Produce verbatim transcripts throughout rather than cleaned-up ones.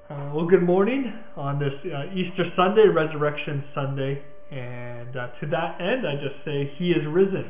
Uh, well, good morning on this uh, Easter Sunday, Resurrection Sunday, and uh, to that end, I just say He is risen.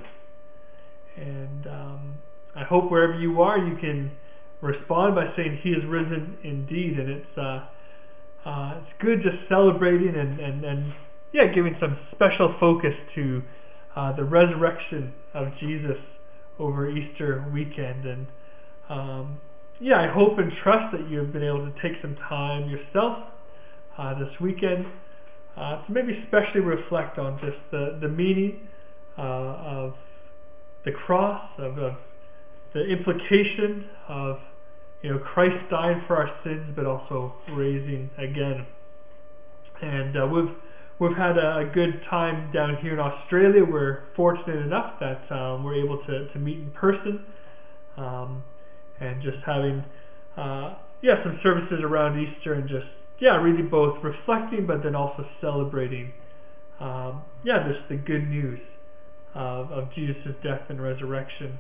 And um, I hope wherever you are, you can respond by saying He is risen indeed. And it's uh, uh, it's good just celebrating and, and, and yeah, giving some special focus to uh, the resurrection of Jesus over Easter weekend. And um, yeah, I hope and trust that you've been able to take some time yourself uh, this weekend uh, to maybe especially reflect on just the, the meaning uh, of the cross, of, of the implication of, you know, Christ dying for our sins, but also raising again. And uh, we've we've had a, a good time down here in Australia. We're fortunate enough that um, we're able to, to meet in person. Um, and just having, uh, yeah, some services around Easter and just, yeah, really both reflecting but then also celebrating, um, yeah, just the good news of, of Jesus' death and resurrection.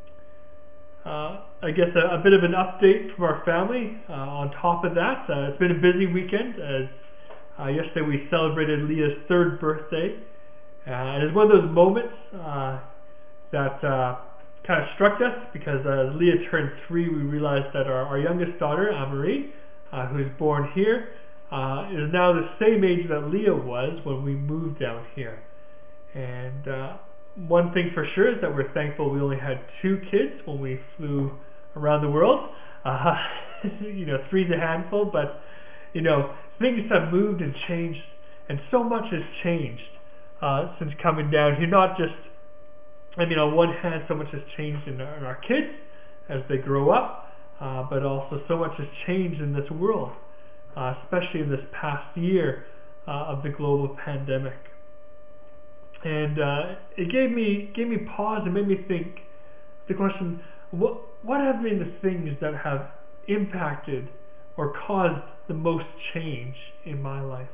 Uh, I guess a, a bit of an update from our family uh, on top of that. Uh, it's been a busy weekend as uh, yesterday we celebrated Leah's third birthday. Uh, and it's one of those moments uh, that uh, kind of struck us because uh, as Leah turned three, we realized that our, our youngest daughter, Anne-Marie, uh, who's born here, uh, is now the same age that Leah was when we moved down here. And uh, one thing for sure is that we're thankful we only had two kids when we flew around the world. Uh, you know, three's a handful, but, you know, things have moved and changed, and so much has changed uh, since coming down here, not just I mean, on one hand, so much has changed in our, in our kids as they grow up, uh, but also so much has changed in this world, uh, especially in this past year uh, of the global pandemic. And uh, it gave me gave me pause and made me think the question: what what have been the things that have impacted or caused the most change in my life?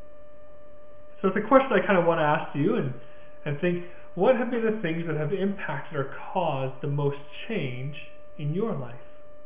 So it's a question I kind of want to ask you and and think. What have been the things that have impacted or caused the most change in your life?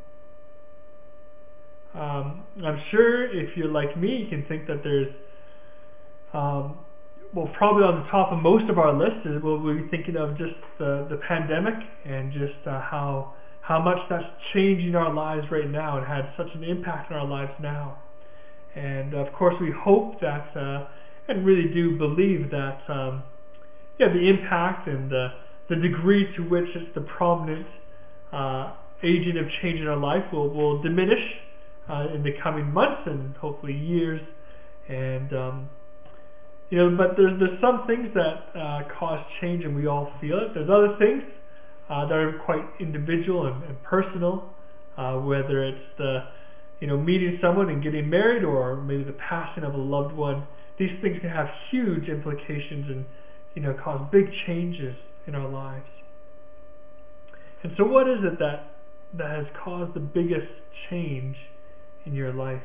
Um, I'm sure if you're like me, you can think that there's, um, well, probably on the top of most of our list is we'll be thinking of just the, the pandemic and just uh, how how much that's changing our lives right now and had such an impact on our lives now. And of course, we hope that uh, and really do believe that. Um, Yeah, the impact and the, the degree to which it's the prominent uh, agent of change in our life will, will diminish uh, in the coming months and hopefully years. And, um, you know, but there's, there's some things that uh, cause change and we all feel it. There's other things uh, that are quite individual and, and personal, uh, whether it's the, you know, meeting someone and getting married or maybe the passing of a loved one. These things can have huge implications and you know, cause big changes in our lives. And so what is it that that has caused the biggest change in your life?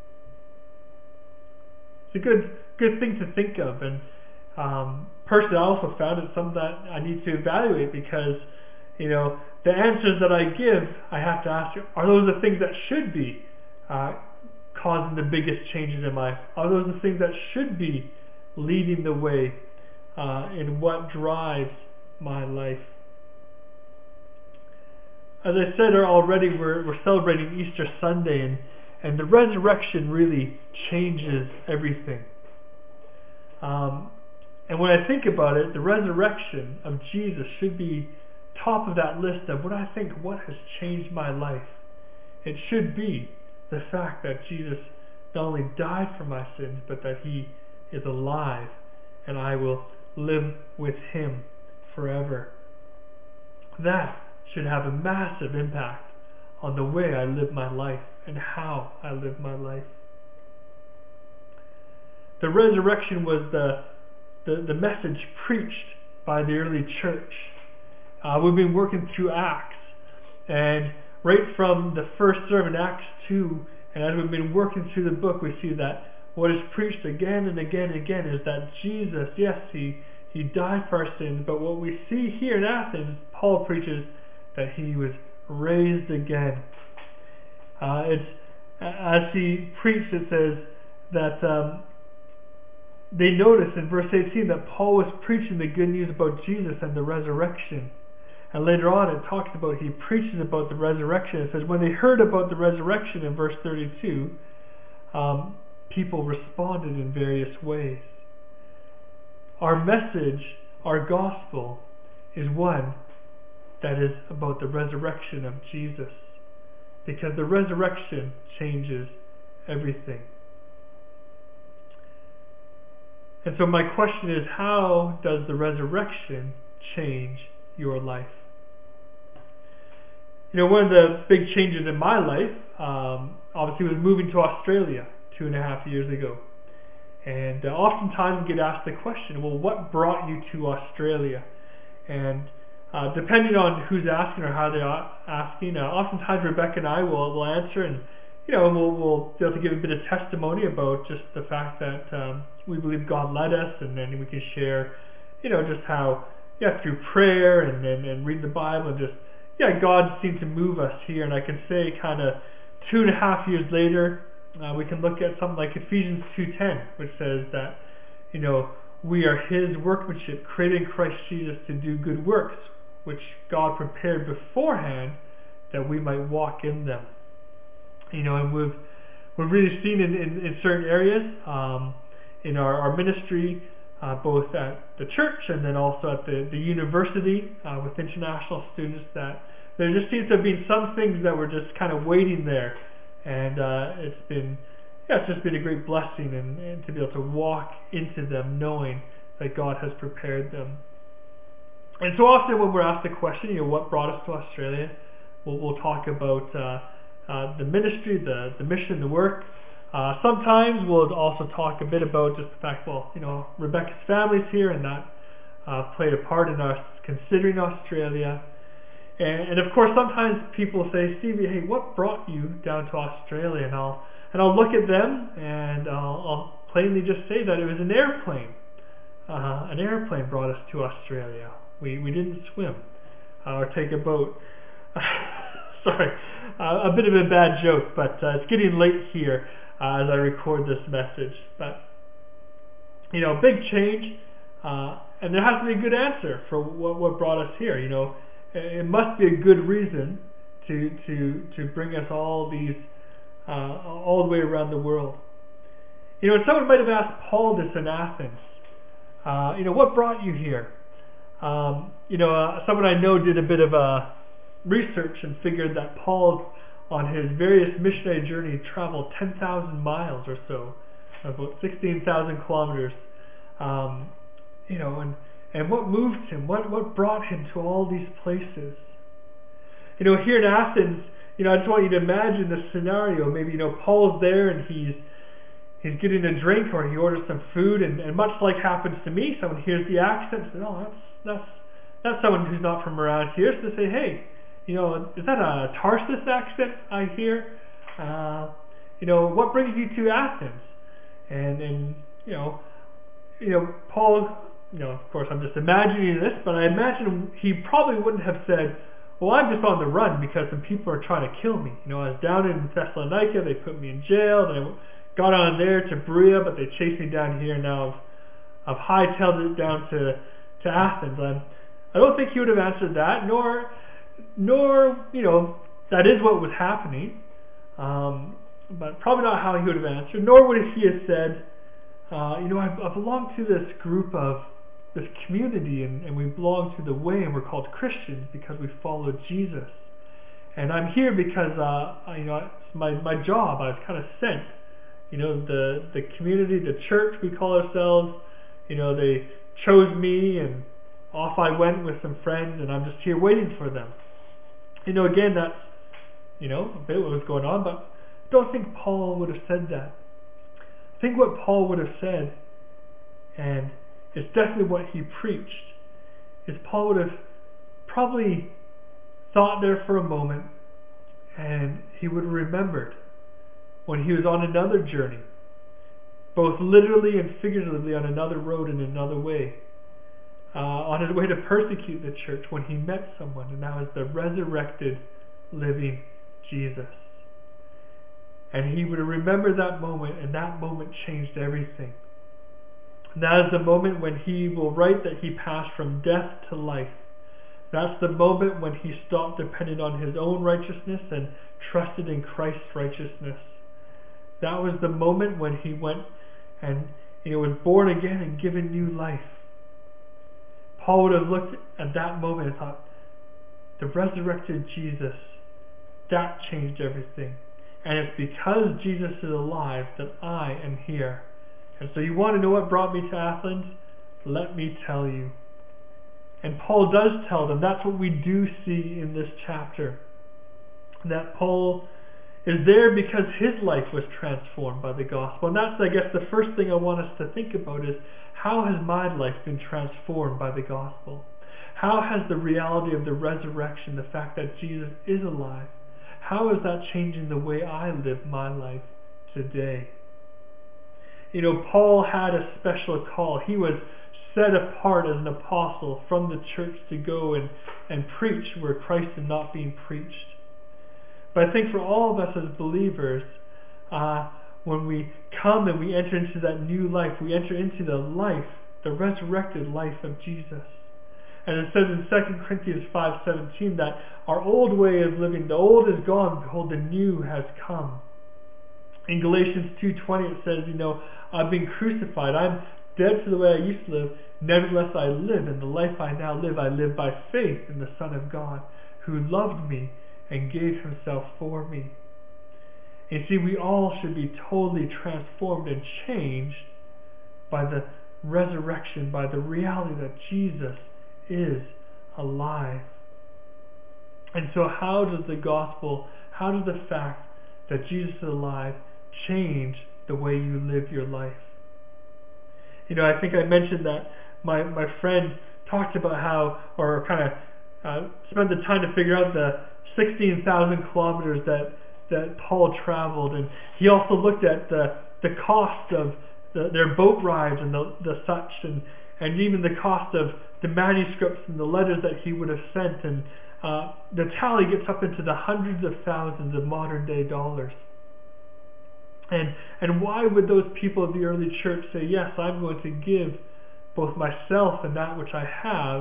It's a good good thing to think of. And um, personally, I also found it's something that I need to evaluate because, you know, the answers that I give, I have to ask, are those the things that should be uh, causing the biggest changes in life? Are those the things that should be leading the way Uh, in what drives my life? As I said already, we're, we're celebrating Easter Sunday, and, and the resurrection really changes everything. Um, and when I think about it, the resurrection of Jesus should be top of that list of what I think, what has changed my life. It should be the fact that Jesus not only died for my sins, but that He is alive, and I will live with Him forever. That should have a massive impact on the way I live my life and how I live my life. The resurrection was the the, the message preached by the early church. Uh, we've been working through Acts, and right from the first sermon, Acts two, and as we've been working through the book, we see that what is preached again and again and again is that Jesus, yes, He He died for our sins, but what we see here in Athens, Paul preaches that He was raised again. Uh, it's as he preached, it says that um, they noticed in verse eighteen that Paul was preaching the good news about Jesus and the resurrection. And later on it talks about, he preaches about the resurrection. It says when they heard about the resurrection in verse thirty-two, um, people responded in various ways. Our message, our gospel, is one that is about the resurrection of Jesus, because the resurrection changes everything. And so my question is, how does the resurrection change your life? You know, one of the big changes in my life, um, obviously, was moving to Australia two and a half years ago. And uh, oftentimes we get asked the question, well, what brought you to Australia? And uh, depending on who's asking or how they're asking, uh, oftentimes Rebecca and I will, will answer, and you know, we'll, we'll be able to give a bit of testimony about just the fact that um, we believe God led us, and then we can share, you know, just how, yeah, through prayer and and, and read the Bible, and just, yeah, God seemed to move us here. And I can say kind of two and a half years later, uh, we can look at something like Ephesians two ten, which says that, you know, we are His workmanship, created in Christ Jesus to do good works, which God prepared beforehand that we might walk in them. You know, and we've we've really seen in, in, in certain areas um, in our, our ministry, uh, both at the church and then also at the, the university uh, with international students, that there just seems to have been some things that were just kind of waiting there. And uh, it's been, yeah, it's just been a great blessing, and, and to be able to walk into them knowing that God has prepared them. And so often when we're asked the question, you know, what brought us to Australia, we'll, we'll talk about uh, uh, the ministry, the, the mission, the work. Uh, sometimes we'll also talk a bit about just the fact, well, you know, Rebecca's family's here, and that uh, played a part in us considering Australia. And, and of course, sometimes people say, Stevie, hey, what brought you down to Australia? And I'll and I'll look at them, and I'll, I'll plainly just say that it was an airplane. Uh, an airplane brought us to Australia. We we didn't swim uh, or take a boat. Sorry, uh, a bit of a bad joke, but uh, it's getting late here uh, as I record this message. But, you know, big change, uh, and there has to be a good answer for what, what brought us here. You know, it must be a good reason to to to bring us all these uh, all the way around the world. You know, and someone might have asked Paul this in Athens. Uh, you know, what brought you here? Um, you know, uh, someone I know did a bit of uh, research and figured that Paul, on his various missionary journey, traveled ten thousand miles or so, about sixteen thousand kilometers. Um, you know, and and what moved him? What what brought him to all these places? You know, here in Athens, you know, I just want you to imagine the scenario. Maybe, you know, Paul's there and he's he's getting a drink, or he orders some food, and, and much like happens to me, someone hears the accent and says, oh, that's that's that's someone who's not from around here. So they say, hey, you know, is that a Tarsus accent I hear? Uh, you know, what brings you to Athens? And and you know, you know, Paul, you know, of course I'm just imagining this, but I imagine he probably wouldn't have said, well, I'm just on the run because some people are trying to kill me. You know, I was down in Thessalonica, they put me in jail, then I got on there to Berea, but they chased me down here. Now I've, I've hightailed it down to, to Athens. I'm, I don't think he would have answered that, nor, nor, you know, that is what was happening, um, but probably not how he would have answered, nor would he have said, uh, you know, I, I belong to this group of, this community, and, and we belong to the way, and we're called Christians because we follow Jesus. And I'm here because, uh, you know, it's my, my job. I was kind of sent. You know, the, the community, the church we call ourselves, you know, they chose me, and off I went with some friends, and I'm just here waiting for them. You know, again, that's, you know, a bit what was going on, but I don't think Paul would have said that. I think what Paul would have said, and it's definitely what he preached, is Paul would have probably thought there for a moment, and he would have remembered when he was on another journey, both literally and figuratively on another road in another way, uh, on his way to persecute the church, when he met someone, and that was the resurrected, living Jesus. And he would remember that moment, and that moment changed everything. And that is the moment when he will write that he passed from death to life. That's the moment when he stopped depending on his own righteousness and trusted in Christ's righteousness. That was the moment when he went and he was born again and given new life. Paul would have looked at that moment and thought, the resurrected Jesus, that changed everything. And it's because Jesus is alive that I am here. And so you want to know what brought me to Athens? Let me tell you. And Paul does tell them. That's what we do see in this chapter. That Paul is there because his life was transformed by the gospel. And that's, I guess, the first thing I want us to think about is, how has my life been transformed by the gospel? How has the reality of the resurrection, the fact that Jesus is alive, how is that changing the way I live my life today? You know, Paul had a special call. He was set apart as an apostle from the church to go and, and preach where Christ is not being preached. But I think for all of us as believers, uh, when we come and we enter into that new life, we enter into the life, the resurrected life of Jesus. And it says in Second Corinthians five seventeen that our old way of living, the old is gone, behold, the new has come. In Galatians two twenty it says, you know, I've been crucified, I'm dead to the way I used to live, nevertheless I live, and the life I now live, I live by faith in the Son of God, who loved me and gave himself for me. And see, we all should be totally transformed and changed by the resurrection, by the reality that Jesus is alive. And so how does the gospel, how does the fact that Jesus is alive change the way you live your life? You know, I think I mentioned that my, my friend talked about how, or kind of uh, spent the time to figure out the sixteen thousand kilometers that, that Paul traveled. And he also looked at the, the cost of the, their boat rides and the, the such, and, and even the cost of the manuscripts and the letters that he would have sent. And uh, the tally gets up into the hundreds of thousands of modern day dollars. And and why would those people of the early church say, yes, I'm going to give both myself and that which I have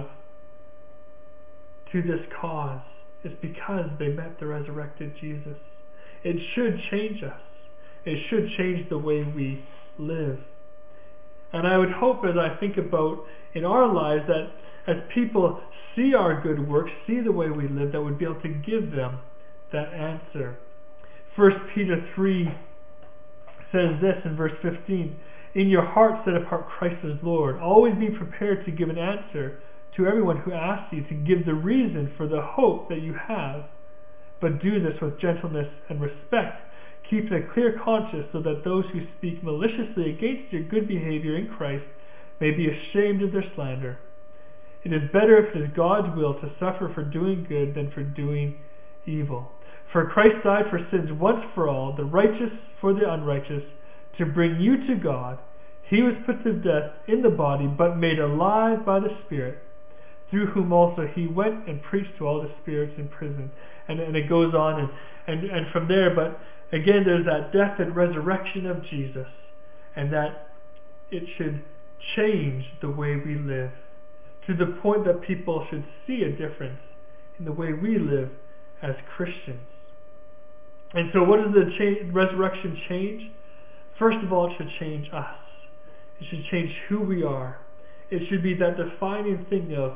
to this cause? It's because they met the resurrected Jesus. It should change us. It should change the way we live. And I would hope, as I think about in our lives, that as people see our good works, see the way we live, that we'd be able to give them that answer. First Peter three says this in verse fifteen, in your heart set apart Christ as Lord. Always be prepared to give an answer to everyone who asks you to give the reason for the hope that you have. But do this with gentleness and respect, keeping a clear conscience, so that those who speak maliciously against your good behavior in Christ may be ashamed of their slander. It is better, if it is God's will, to suffer for doing good than for doing evil. For Christ died for sins once for all, the righteous for the unrighteous, to bring you to God. He was put to death in the body, but made alive by the Spirit, through whom also he went and preached to all the spirits in prison. And, and it goes on, and, and, and from there, but again, there's that death and resurrection of Jesus, and that it should change the way we live, to the point that people should see a difference in the way we live as Christians. And so what does the cha- resurrection change? First of all, it should change us. It should change who we are. It should be that defining thing of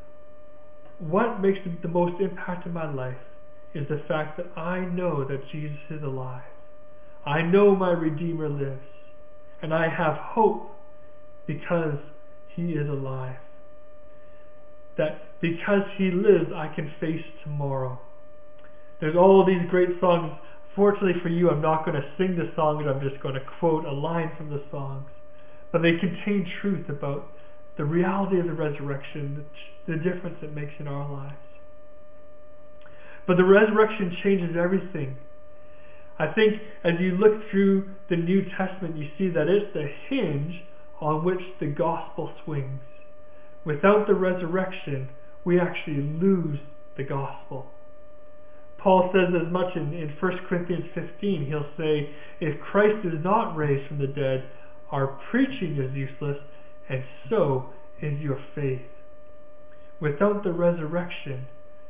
what makes the most impact in my life is the fact that I know that Jesus is alive. I know my Redeemer lives. And I have hope because he is alive. That because he lives, I can face tomorrow. There's all these great songs. Fortunately for you, I'm not going to sing the songs. I'm just going to quote a line from the songs. But they contain truth about the reality of the resurrection, the, the difference it makes in our lives. But the resurrection changes everything. I think as you look through the New Testament, you see that it's the hinge on which the gospel swings. Without the resurrection, we actually lose the gospel. Paul says as much in, in First Corinthians fifteen. He'll say, if Christ is not raised from the dead, our preaching is useless, and so is your faith. Without the resurrection,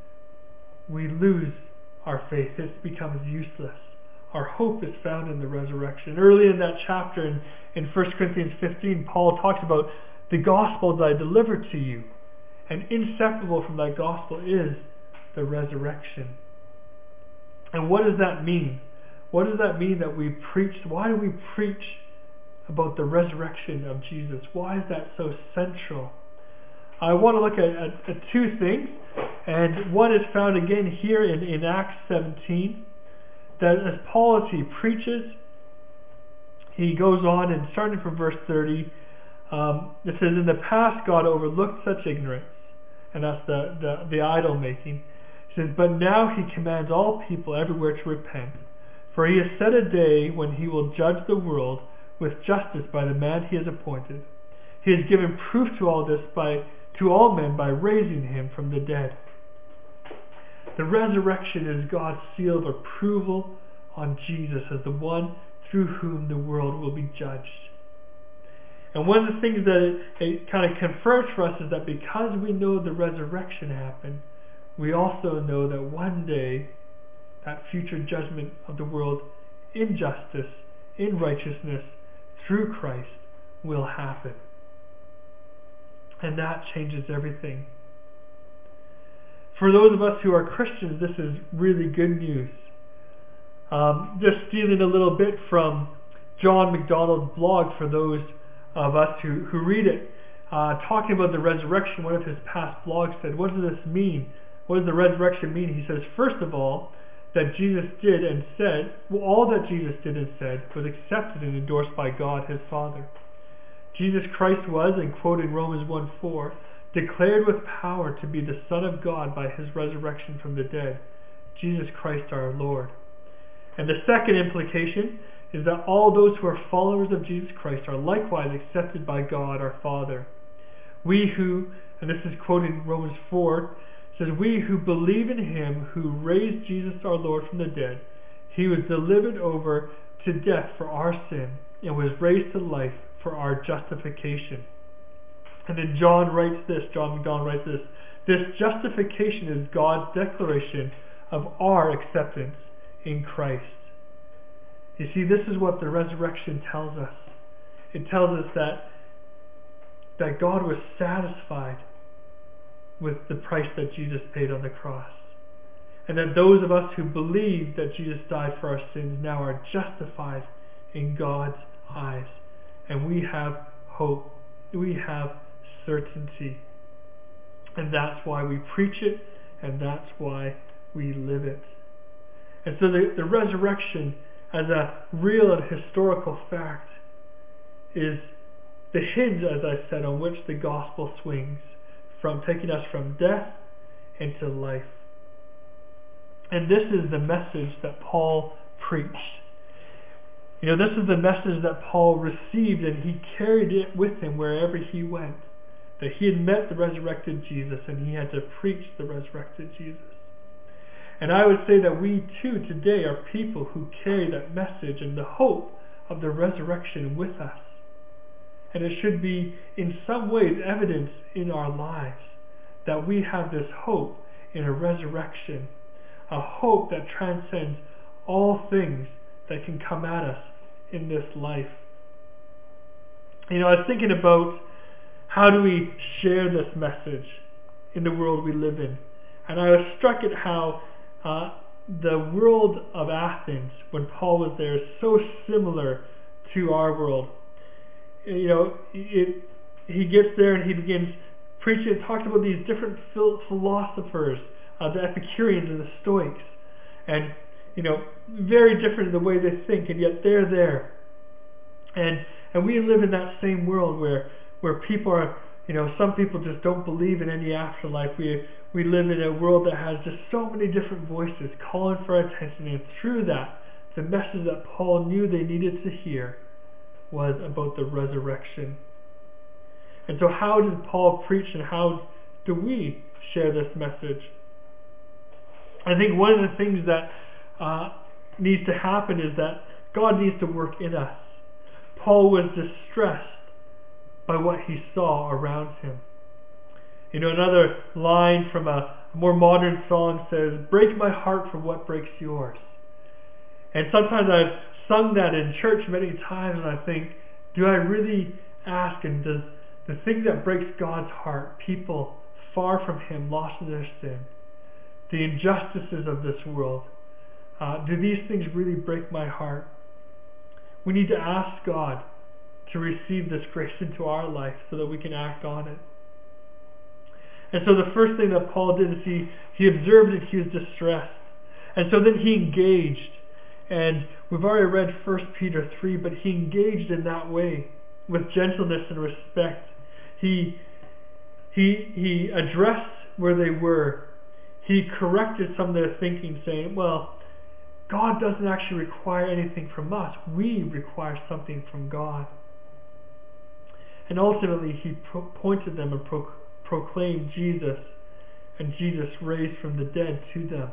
we lose our faith. It becomes useless. Our hope is found in the resurrection. Early in that chapter in, in First Corinthians fifteen, Paul talks about the gospel that I delivered to you. And inseparable from that gospel is the resurrection. And what does that mean? What does that mean that we preach? Why do we preach about the resurrection of Jesus? Why is that so central? I want to look at, at, at two things. And one is found again here in, in Acts seventeen. That as Paul, as he preaches, he goes on, and starting from verse thirty, um, it says, in the past God overlooked such ignorance, and that's the, the, the idol making. He says, but now he commands all people everywhere to repent, for he has set a day when he will judge the world with justice by the man he has appointed. He has given proof to all this by to all men by raising him from the dead. The resurrection is God's seal of approval on Jesus as the one through whom the world will be judged. And one of the things that it, it kind of confirms for us is that because we know the resurrection happened, we also know that one day that future judgment of the world in justice, in righteousness, through Christ will happen. And that changes everything. For those of us who are Christians, this is really good news. Um, just stealing a little bit from John MacDonald's blog for those of us who, who read it, uh, talking about the resurrection, one of his past blogs said, what does this mean? What does the resurrection mean? He says, first of all, that Jesus did and said, well, all that Jesus did and said was accepted and endorsed by God, his Father. Jesus Christ was, and quoting Romans one four, declared with power to be the Son of God by his resurrection from the dead, Jesus Christ our Lord. And the second implication is that all those who are followers of Jesus Christ are likewise accepted by God our Father. We who, and this is quoting Romans four, says, we who believe in him who raised Jesus our Lord from the dead, he was delivered over to death for our sin and was raised to life for our justification. And then John writes this, John MacDonald writes this, this justification is God's declaration of our acceptance in Christ. You see, this is what the resurrection tells us. It tells us that, that God was satisfied with the price that Jesus paid on the cross. And that those of us who believe that Jesus died for our sins now are justified in God's eyes. And we have hope. We have certainty. And that's why we preach it, and that's why we live it. And so the, the resurrection as a real and historical fact is the hinge, as I said, on which the gospel swings, from taking us from death into life. And this is the message that Paul preached. You know, this is the message that Paul received, and he carried it with him wherever he went. That he had met the resurrected Jesus, and he had to preach the resurrected Jesus. And I would say that we too today are people who carry that message and the hope of the resurrection with us. And it should be in some ways evidence in our lives that we have this hope in a resurrection, a hope that transcends all things that can come at us in this life. You know, I was thinking about how do we share this message in the world we live in. And I was struck at how uh, the world of Athens, when Paul was there, is so similar to our world. You know, it, he gets there and he begins preaching and talks about these different philosophers, uh, the Epicureans and the Stoics. And, you know, very different in the way they think, and yet they're there. And and we live in that same world where where people are, you know, some people just don't believe in any afterlife. We we live in a world that has just so many different voices calling for our attention, and through that, the message that Paul knew they needed to hear was about the resurrection. And so how did Paul preach, and how do we share this message? I think one of the things that uh, needs to happen is that God needs to work in us. Paul was distressed by what he saw around him. You know, another line from a more modern song says, "Break my heart for what breaks yours." And sometimes I've sung that in church many times, and I think, do I really ask, and does the thing that breaks God's heart, people far from him, lost in their sin, the injustices of this world, uh, do these things really break my heart? We need to ask God to receive this grace into our life so that we can act on it. And so the first thing that Paul did is he, he observed that he was distressed. And so then he engaged. And we've already read First Peter three, but he engaged in that way with gentleness and respect. He, he, he addressed where they were. He corrected some of their thinking, saying, well, God doesn't actually require anything from us. We require something from God. And ultimately, he pro- pointed them and pro- proclaimed Jesus, and Jesus raised from the dead to them.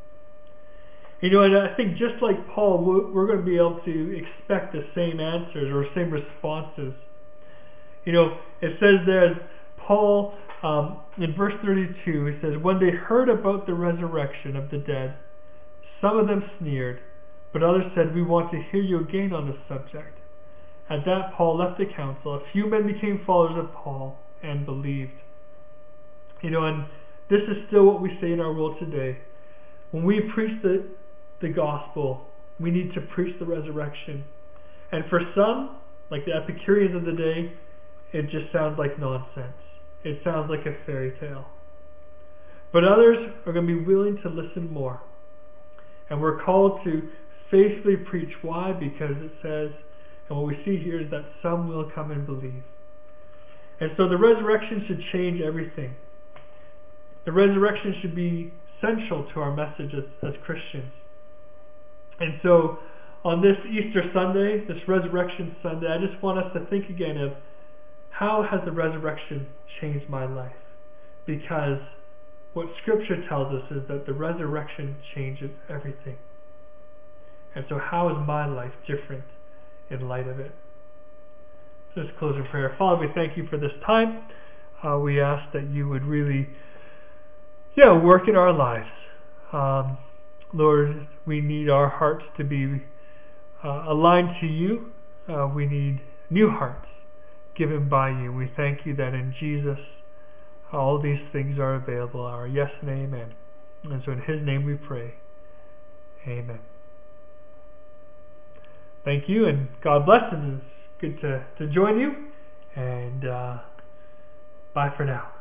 You know, and I think just like Paul, we're going to be able to expect the same answers or same responses. You know, it says there, Paul, um, in verse thirty-two, he says, when they heard about the resurrection of the dead, some of them sneered, but others said, we want to hear you again on this subject. At that, Paul left the council. A few men became followers of Paul and believed. You know, and this is still what we say in our world today. When we preach the, the gospel, we need to preach the resurrection. And for some, like the Epicureans of the day, it just sounds like nonsense. It sounds like a fairy tale. But others are going to be willing to listen more. And we're called to faithfully preach. Why? Because it says, and what we see here is that some will come and believe. And so the resurrection should change everything. The resurrection should be central to our message as, as Christians. And so on this Easter Sunday, this Resurrection Sunday, I just want us to think again of how has the resurrection changed my life? Because what Scripture tells us is that the resurrection changes everything. And so how is my life different in light of it? Let's close in prayer. Father, we thank you for this time. Uh, we ask that you would really yeah, work in our lives. Um, Lord, we need our hearts to be uh, aligned to you. Uh, we need new hearts given by you. We thank you that in Jesus all these things are available. Our yes and amen. And so in his name we pray. Amen. Thank you, and God bless, and it's good to, to join you. And uh, bye for now.